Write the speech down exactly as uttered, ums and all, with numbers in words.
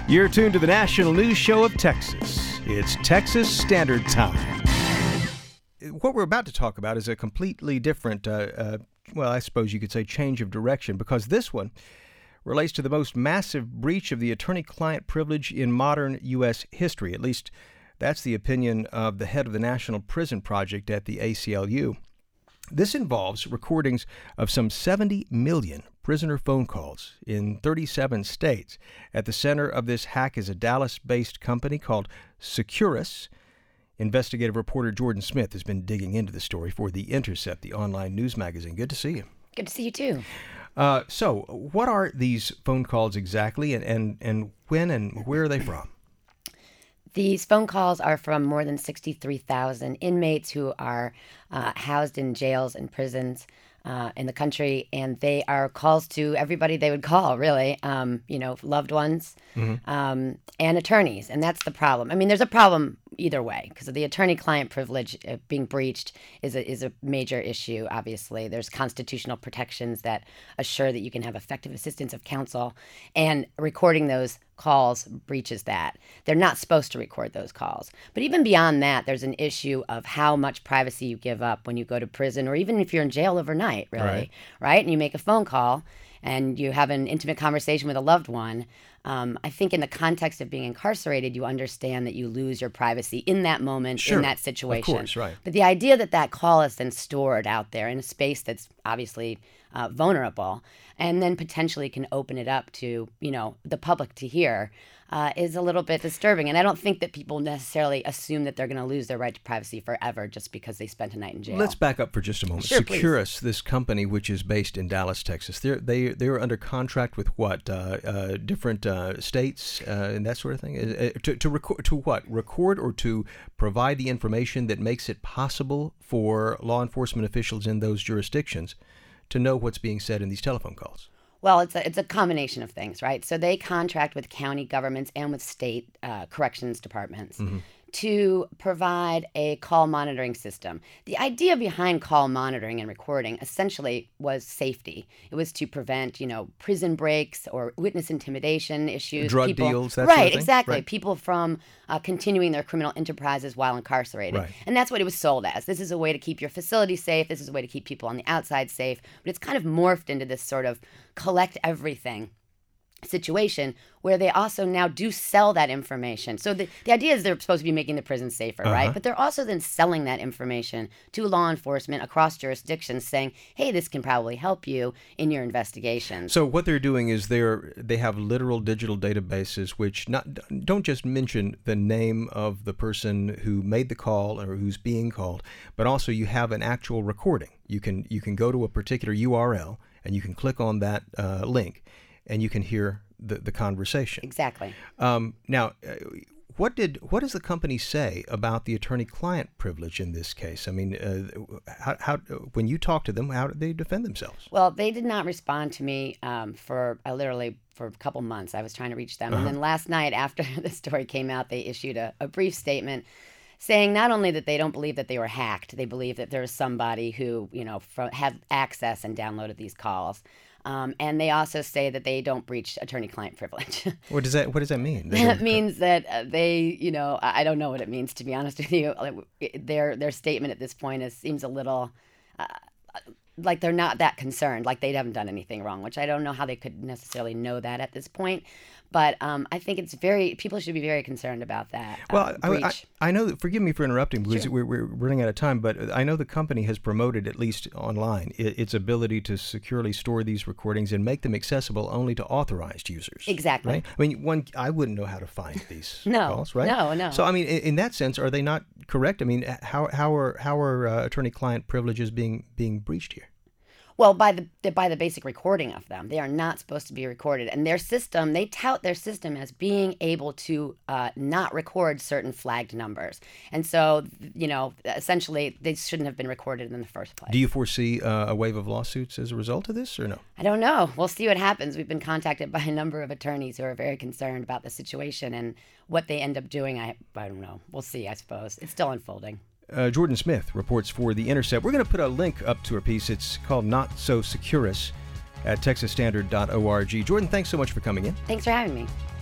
You're tuned to the national news show of Texas. It's Texas Standard Time. What we're about to talk about is a completely different, uh, uh, well, I suppose you could say change of direction, because this one relates to the most massive breach of the attorney-client privilege in modern U S history. At least that's the opinion of the head of the National Prison Project at the A C L U. This involves recordings of some seventy million prisoner phone calls in thirty-seven states. At the center of this hack is a Dallas-based company called Securus. Investigative reporter Jordan Smith has been digging into the story for The Intercept, the online news magazine. Good to see you. Good to see you, too. Uh, so what are these phone calls exactly, and, and, and when and where are they from? These phone calls are from more than sixty-three thousand inmates who are uh, housed in jails and prisons uh, in the country, and they are calls to everybody they would call, really, um, you know, loved ones mm-hmm. um, and attorneys, and that's the problem. I mean, there's a problem either way, because the attorney-client privilege uh, being breached is a, is a major issue, obviously. There's constitutional protections that assure that you can have effective assistance of counsel, and recording those calls breaches that. They're not supposed to record those calls. But even beyond that, there's an issue of how much privacy you give up when you go to prison, or even if you're in jail overnight, really, right? right? And you make a phone call, and you have an intimate conversation with a loved one. Um, I think in the context of being incarcerated, you understand that you lose your privacy in that moment, sure, in that situation. Of course, right. But the idea that that call is then stored out there in a space that's obviously uh, vulnerable, and then potentially can open it up to, you know, the public to hear, uh, is a little bit disturbing. And I don't think that people necessarily assume that they're going to lose their right to privacy forever just because they spent a night in jail. Let's back up for just a moment. Sure, Securus, this company which is based in Dallas, Texas, they're, they they are under contract with what? Uh, uh, different uh, states uh, and that sort of thing? Uh, to, to, record, to what? Record or to provide the information that makes it possible for law enforcement officials in those jurisdictions to know what's being said in these telephone calls? Well, it's a, it's a combination of things, right? So they contract with county governments and with state uh, corrections departments mm-hmm. to provide a call monitoring system. The idea behind call monitoring and recording essentially was safety. It was to prevent, you know, prison breaks or witness intimidation issues. Drug people, deals, that right, sort of thing? Exactly. Right. People from uh, continuing their criminal enterprises while incarcerated. Right. And that's what it was sold as. This is a way to keep your facility safe. This is a way to keep people on the outside safe. But it's kind of morphed into this sort of collect everything situation where they also now do sell that information. So the, the idea is they're supposed to be making the prison safer, uh-huh. right? But they're also then selling that information to law enforcement across jurisdictions saying, hey, this can probably help you in your investigations. So what they're doing is they're they have literal digital databases which not don't just mention the name of the person who made the call or who's being called, but also you have an actual recording. You can you can go to a particular U R L and you can click on that uh, link and you can hear the, the conversation. Exactly. Um, now, uh, what did what does the company say about the attorney-client privilege in this case? I mean, uh, how, how when you talk to them, how did they defend themselves? Well, they did not respond to me um, for uh, literally for a couple months. I was trying to reach them, uh-huh. and then last night, after the story came out, they issued a, a brief statement saying not only that they don't believe that they were hacked, they believe that there is somebody who, you know, fr- had access and downloaded these calls. Um, and they also say that they don't breach attorney-client privilege. What does that What does that mean? That means that uh, they, you know, I don't know what it means, to be honest with you. Their their statement at this point is seems a little uh, like they're not that concerned, like they haven't done anything wrong, which I don't know how they could necessarily know that at this point. But um, I think it's very, people should be very concerned about that. Well, uh, I, I, I know, that, forgive me for interrupting because sure. we're, we're running out of time, but I know the company has promoted, at least online, its ability to securely store these recordings and make them accessible only to authorized users. Exactly. Right? I mean, one, I wouldn't know how to find these no, calls, right? No, no. So, I mean, in, in that sense, are they not correct? I mean, how how are how are uh, attorney-client privileges being being breached here? Well, by the by the basic recording of them, they are not supposed to be recorded. And their system, they tout their system as being able to uh, not record certain flagged numbers. And so, you know, essentially, they shouldn't have been recorded in the first place. Do you foresee uh, a wave of lawsuits as a result of this, or no? I don't know. We'll see what happens. We've been contacted by a number of attorneys who are very concerned about the situation, and what they end up doing, I, I don't know. We'll see, I suppose. It's still unfolding. Uh, Jordan Smith reports for The Intercept. We're going to put a link up to her piece. It's called Not So Securus at texas standard dot org. Jordan, thanks so much for coming in. Thanks for having me.